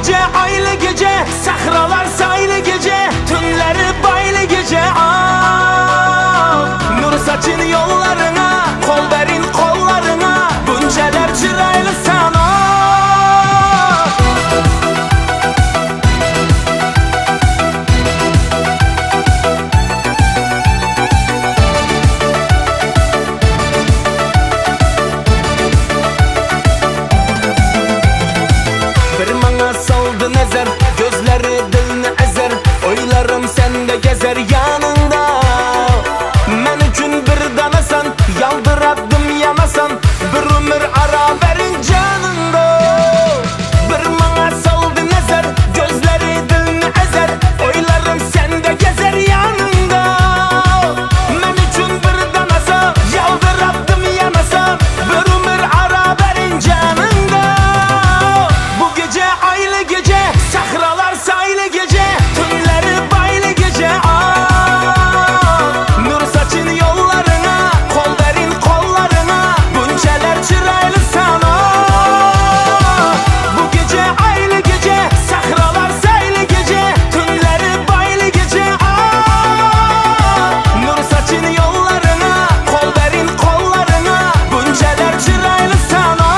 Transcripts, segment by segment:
gece aylı gece, sahralar saylı gece, tünleri baylı gece. Nur saçın yollarına, kol verin kollarına, bunceler çıraylı sana. Saldı nezer, gözleri dilini ezer, oylarım sende gezer yanında. Men üçün bir danasan, yaldıradım yanasan, bir ömür ara verin canında. Bir bana saldı nezer, gözleri dilini ezer, oylarım sende gezer yanında. Men üçün bir danasan, yaldıradım yanasan, bir ömür ara verin canında. Bu gece aylı gece, sahralar saylı gece, tünleri baylı gece. Nur saçın yollarına, kol verin kollarına, bunceler çıraylı sana. Bu gece aylı gece, sahralar saylı gece, tünleri baylı gece. Nur saçın yollarına, kol verin kollarına, bunceler çıraylı sana.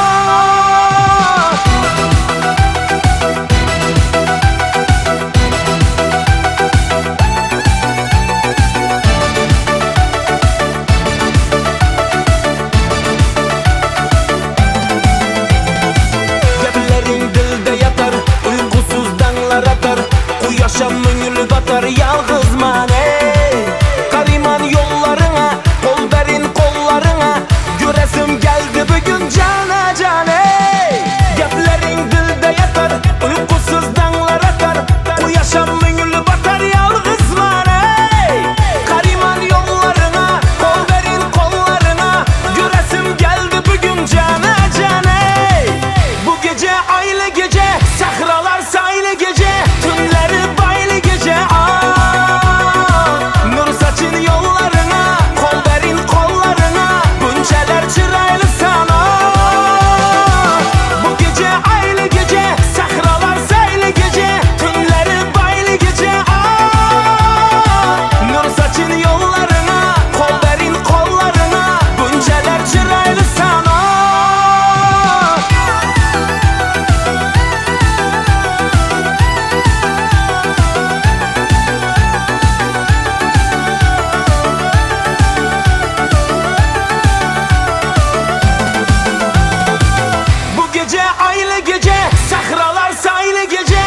Yaşam müngülü batar yalğız mane. Kariman yollarına, kol verin kollarına, göresim geldi bugün cana cane. Geplerin dilde yatar, uykusuz dağlar atar, bu yaşam müngülü batar yalğız mane. Kariman yollarına, kol verin kollarına, göresim geldi bugün cana cane. Bu gece aylı gece, sahralar saylı gece, tünleri baylı gece. Nur saçın yollarına, kol verin kollarına, bunceler çıraylı sana. Bu gece aylı gece, sahralar saylı gece, tünleri baylı gece. Nur saçın yollarına, kol verin kollarına, bunceler çıraylı sana. Bu gece aylı gece, sahralar saylı gece,